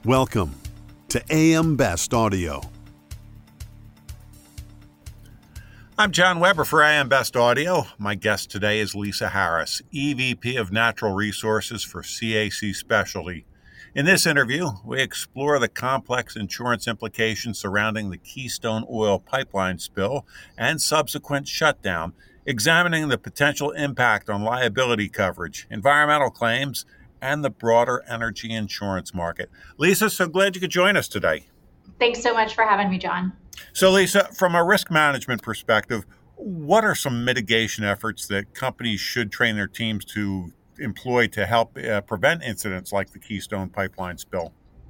Welcome to AM Best Audio. I'm John Weber for AM Best Audio. My guest today is Lisa Harris, EVP of Natural Resources for CAC Specialty. In this interview, we explore the complex insurance implications surrounding the Keystone Oil Pipeline spill and subsequent shutdown, examining the potential impact on liability coverage, environmental claims, and the broader energy insurance market. Lisa, so glad you could join us today. Thanks so much for having me, John. So, Lisa, from a risk management perspective, what are some mitigation efforts that companies should train their teams to employ to help prevent incidents like the Keystone Pipeline spill?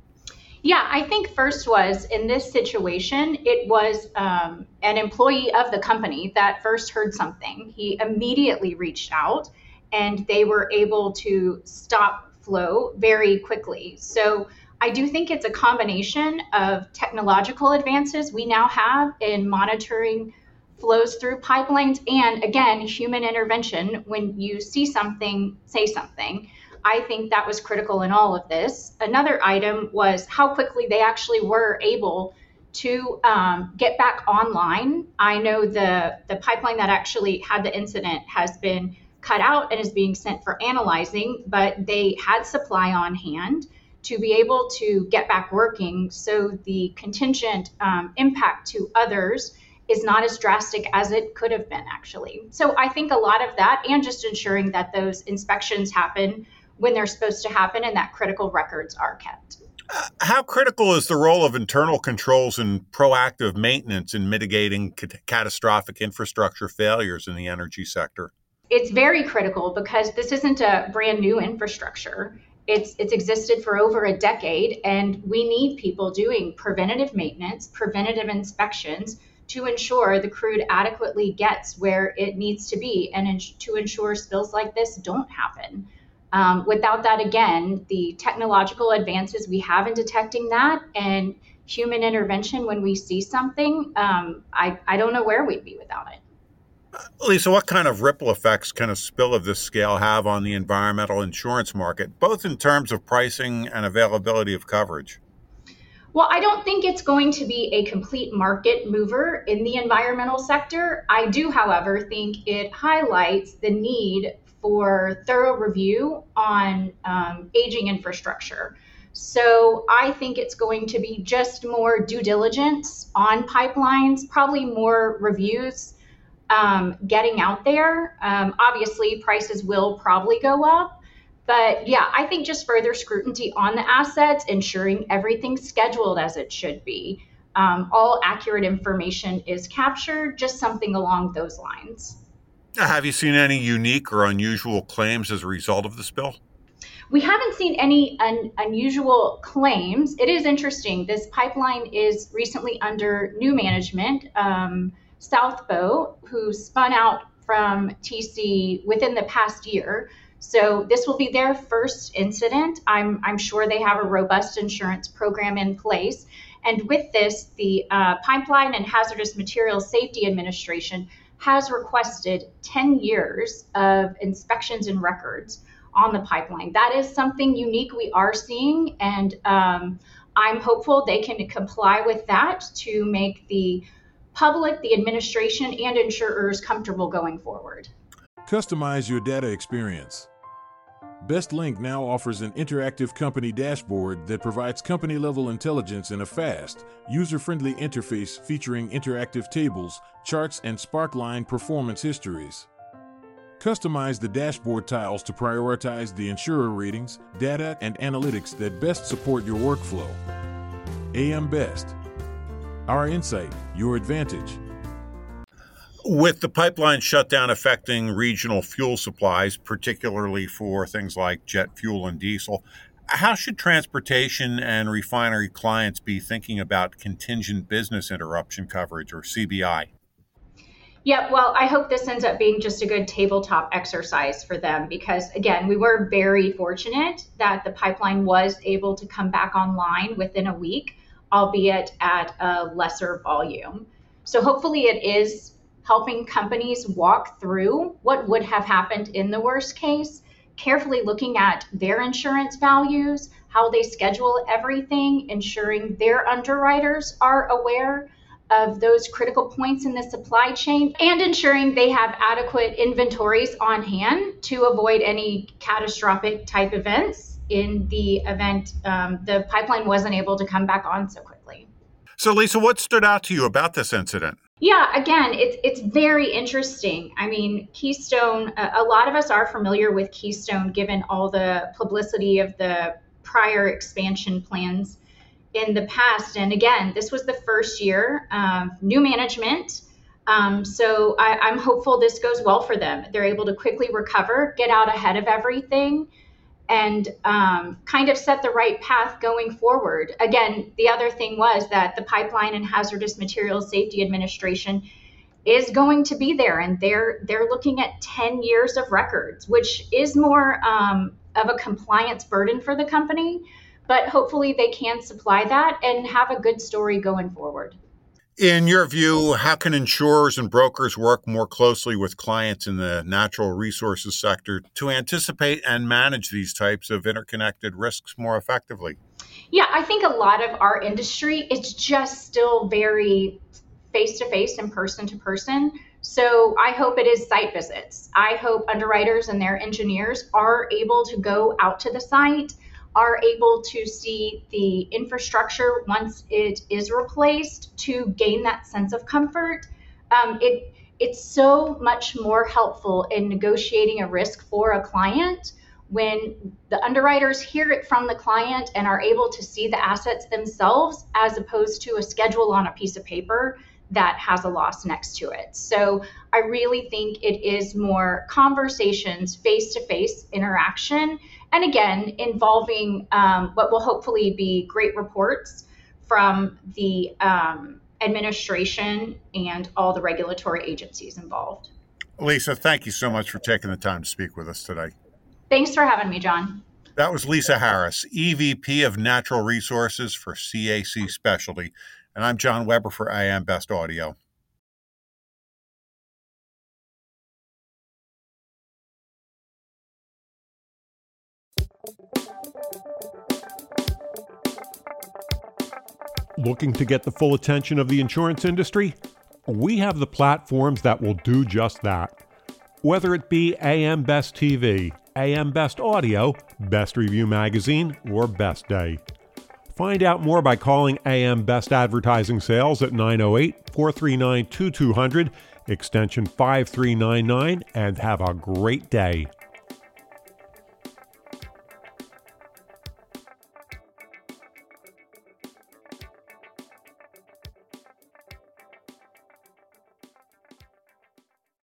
Yeah, I think first was in this situation, it was an employee of the company that first heard something. He immediately reached out and they were able to stop flow very quickly. So I do think it's a combination of technological advances we now have in monitoring flows through pipelines and, again, human intervention. When you see something, say something. I think that was critical in all of this. Another item was how quickly they actually were able to get back online. I know the pipeline that actually had the incident has been cut out and is being sent for analyzing, but they had supply on hand to be able to get back working. So the contingent impact to others is not as drastic as it could have been, actually. So I think a lot of that, and just ensuring that those inspections happen when they're supposed to happen and that critical records are kept. How critical is the role of internal controls and proactive maintenance in mitigating catastrophic infrastructure failures in the energy sector? It's very critical because this isn't a brand new infrastructure. It's existed for over a decade, and we need people doing preventative maintenance, preventative inspections to ensure the crude adequately gets where it needs to be and to ensure spills like this don't happen. Without that, again, the technological advances we have in detecting that and human intervention when we see something, I don't know where we'd be without it. Lisa, what kind of ripple effects can a spill of this scale have on the environmental insurance market, both in terms of pricing and availability of coverage? Well, I don't think it's going to be a complete market mover in the environmental sector. I do, however, think it highlights the need for thorough review on aging infrastructure. So I think it's going to be just more due diligence on pipelines, probably more reviews getting out there. Obviously, prices will probably go up. But yeah, I think just further scrutiny on the assets, ensuring everything's scheduled as it should be. All accurate information is captured, just something along those lines. Have you seen any unique or unusual claims as a result of the spill? We haven't seen any unusual claims. It is interesting. This pipeline is recently under new management. South Bow, who spun out from TC within the past year. So this will be their first incident. I'm sure they have a robust insurance program in place. And with this, the Pipeline and Hazardous Materials Safety Administration has requested 10 years of inspections and records on the pipeline. That is something unique we are seeing, and I'm hopeful they can comply with that to make the public, the administration, and insurers comfortable going forward. Customize your data experience. BestLink now offers an interactive company dashboard that provides company-level intelligence in a fast, user-friendly interface featuring interactive tables, charts, and Sparkline performance histories. Customize the dashboard tiles to prioritize the insurer ratings, data, and analytics that best support your workflow. AM Best. Our insight, your advantage. With the pipeline shutdown affecting regional fuel supplies, particularly for things like jet fuel and diesel, how should transportation and refinery clients be thinking about contingent business interruption coverage, or CBI? Yeah, well, I hope this ends up being just a good tabletop exercise for them because, again, we were very fortunate that the pipeline was able to come back online within a week, albeit at a lesser volume. So hopefully it is helping companies walk through what would have happened in the worst case, carefully looking at their insurance values, how they schedule everything, ensuring their underwriters are aware of those critical points in the supply chain, and ensuring they have adequate inventories on hand to avoid any catastrophic type events in the event the pipeline wasn't able to come back on so quickly. So, Lisa, what stood out to you about this incident? Yeah, again, it's very interesting. I mean, Keystone, a lot of us are familiar with Keystone given all the publicity of the prior expansion plans in the past. And again, this was the first year, new management. So I'm hopeful this goes well for them. They're able to quickly recover, get out ahead of everything, and kind of set the right path going forward. Again, the other thing was that the Pipeline and Hazardous Materials Safety Administration is going to be there, and they're looking at 10 years of records, which is more of a compliance burden for the company, but hopefully they can supply that and have a good story going forward. In your view, how can insurers and brokers work more closely with clients in the natural resources sector to anticipate and manage these types of interconnected risks more effectively? Yeah, I think a lot of our industry, it's just still very face-to-face and person-to-person. So I hope it is site visits. I hope underwriters and their engineers are able to go out to the site, are able to see the infrastructure once it is replaced to gain that sense of comfort. It's so much more helpful in negotiating a risk for a client when the underwriters hear it from the client and are able to see the assets themselves, as opposed to a schedule on a piece of paper that has a loss next to it. So I really think it is more conversations, face-to-face interaction, and again, involving what will hopefully be great reports from the administration and all the regulatory agencies involved. Lisa, thank you so much for taking the time to speak with us today. Thanks for having me, John. That was Lisa Harris, EVP of Natural Resources for CAC Specialty. And I'm John Weber for IAM Best Audio. Looking to get the full attention of the insurance industry? We have the platforms that will do just that. Whether it be AM Best TV, AM Best Audio, Best Review Magazine, or Best Day. Find out more by calling AM Best Advertising Sales at 908-439-2200, extension 5399, and have a great day.